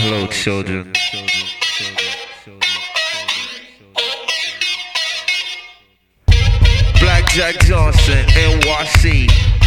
Hello, children. Black Jack Johnson, NYC,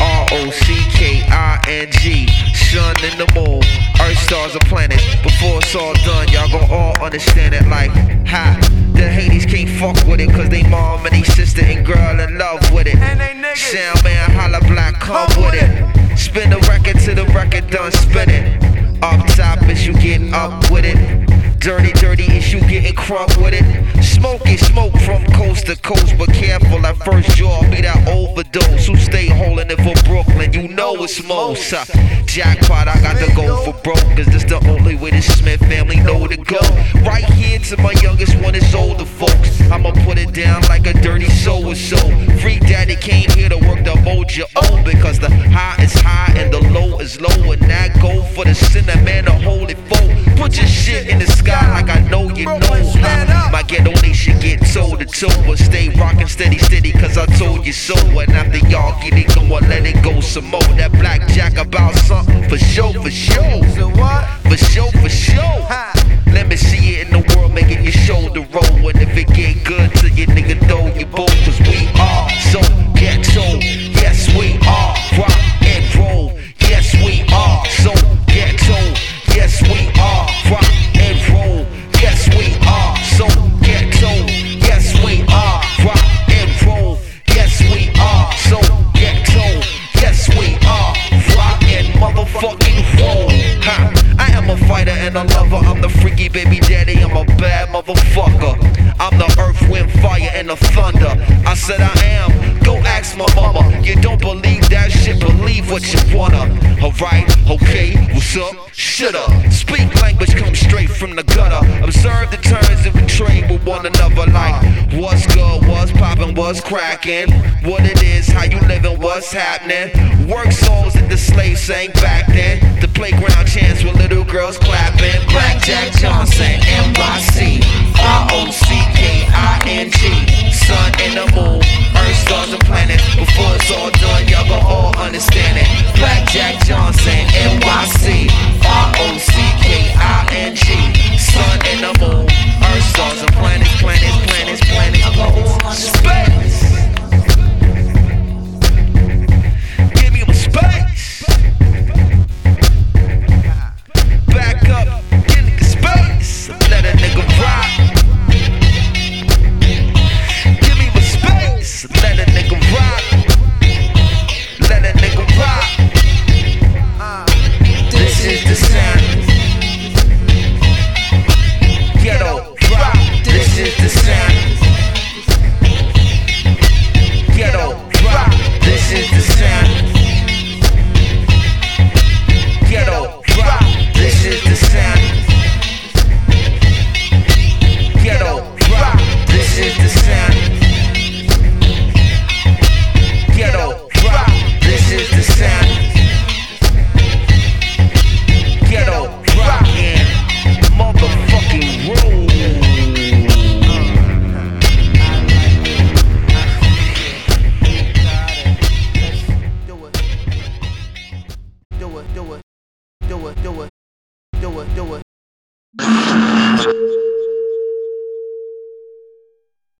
ROCKING, sun in the moon, earth, stars, and planets. Before it's all done, y'all gon' all understand it like, ha. The Hades can't fuck with it, cause they mom and they sister and girl in love with it. Sound man, holla black, come with it. Spin the record till the record done spinning. Up top is you getting up with it. Dirty, dirty is you getting crunk with it. Smoke from coast to coast, but careful at first, y'all be that overdose. Who stay holding it for Brooklyn, you know it's most. Jackpot, I got to go for broke, cause this the only way the Smith family know to go. Right here to my youngest one is older folks. I'ma put it down like a dirty so-and-so. Free daddy came here to work the mojo, because the high is high and the low is low. And that go for the sinner, man, the holy foe. Put your shit in the sky like I know you know. My ghetto nation get toe to toe, but stay rockin' steady, cause I told you so. And after y'all get it going, let it go some more. That black jack about something for sure, for sure. For sure, for sure. Let me see it in the world, making your shoulder roll. And if it get good to you, nigga, throw your bowl. Cause we are so ghetto. Yes, we are. Rock and roll. Yes, we are so ghetto. Yes, we are. Rock and roll. Yes, we are so ghetto. Yes, we are. Rock and roll. Yes, we are so ghetto. Yes, we are. Rock and motherfucking roll. Ha. I am a fighter and a lover. I'm the freaky baby daddy. I'm a bad motherfucker. I'm the earth, wind, fire, and the thunder. I said I am. Go ask my mama. You don't believe that shit, believe what you wanna. Alright, okay, what's up? Shut up. Speak language, come straight from the gutter. Observe the turns that we trade with one another. Like, what's good, what's poppin', what's crackin', what it is, how you living, what's happening. Work songs that the slaves sang back then. The playground chants with little girls clapping. Black Jack Johnson, NYC, ROCKING, sun in the moon, earth, stars, and planets. Before it's all done,